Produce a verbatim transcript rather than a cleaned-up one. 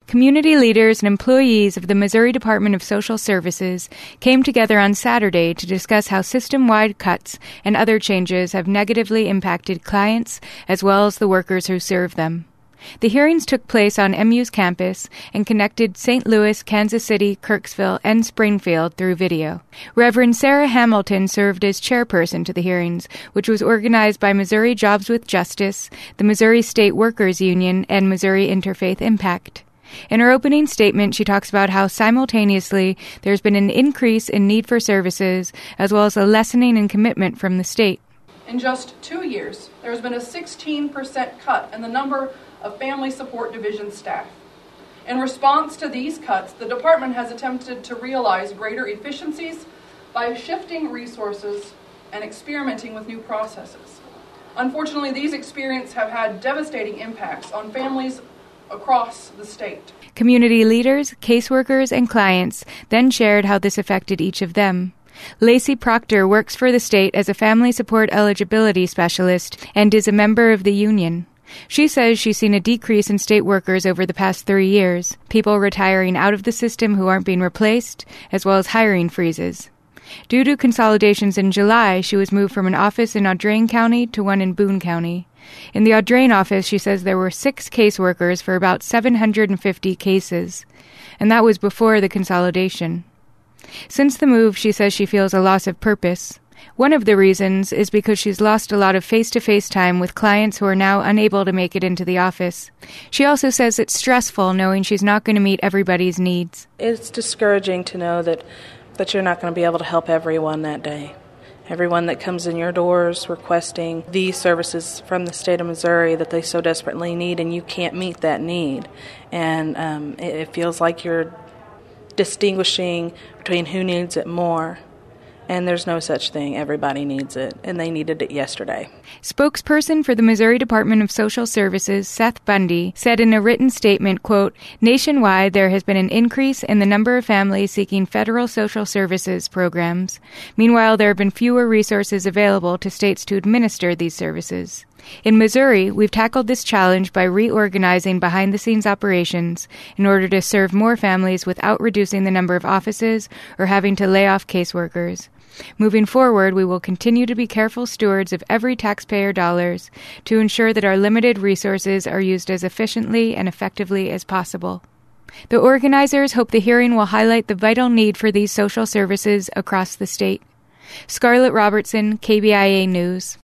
Community leaders and employees of the Missouri Department of Social Services came together on Saturday to discuss how system-wide cuts and other changes have negatively impacted clients as well as the workers who serve them. The hearings took place on M U's campus and connected Saint Louis, Kansas City, Kirksville, and Springfield through video. Reverend Sarah Hamilton served as chairperson to the hearings, which was organized by Missouri Jobs with Justice, the Missouri State Workers Union, and Missouri Interfaith Impact. In her opening statement, she talks about how simultaneously there's been an increase in need for services as well as a lessening in commitment from the state. In just two years, there has been a sixteen percent cut in the number of Family Support Division staff. In response to these cuts, the department has attempted to realize greater efficiencies by shifting resources and experimenting with new processes. Unfortunately, these experiments have had devastating impacts on families across the state. Community leaders, caseworkers, and clients then shared how this affected each of them. Lacey Proctor works for the state as a family support eligibility specialist and is a member of the union. She says she's seen a decrease in state workers over the past three years, people retiring out of the system who aren't being replaced, as well as hiring freezes. Due to consolidations in July, she was moved from an office in Audrain County to one in Boone County. In the Audrain office, she says there were six caseworkers for about seven hundred fifty cases, and that was before the consolidation. Since the move, she says she feels a loss of purpose. One of the reasons is because she's lost a lot of face-to-face time with clients who are now unable to make it into the office. She also says it's stressful knowing she's not going to meet everybody's needs. It's discouraging to know that, that you're not going to be able to help everyone that day. Everyone that comes in your doors requesting these services from the state of Missouri that they so desperately need, and you can't meet that need. And um, it, it feels like you're distinguishing between who needs it more. And there's no such thing. Everybody needs it, and they needed it yesterday. Spokesperson for the Missouri Department of Social Services, Seth Bundy, said in a written statement, quote, "Nationwide, there has been an increase in the number of families seeking federal social services programs. Meanwhile, there have been fewer resources available to states to administer these services. In Missouri, we've tackled this challenge by reorganizing behind-the-scenes operations in order to serve more families without reducing the number of offices or having to lay off caseworkers. Moving forward, we will continue to be careful stewards of every taxpayer dollars to ensure that our limited resources are used as efficiently and effectively as possible." The organizers hope the hearing will highlight the vital need for these social services across the state. Scarlett Robertson, K B I A News.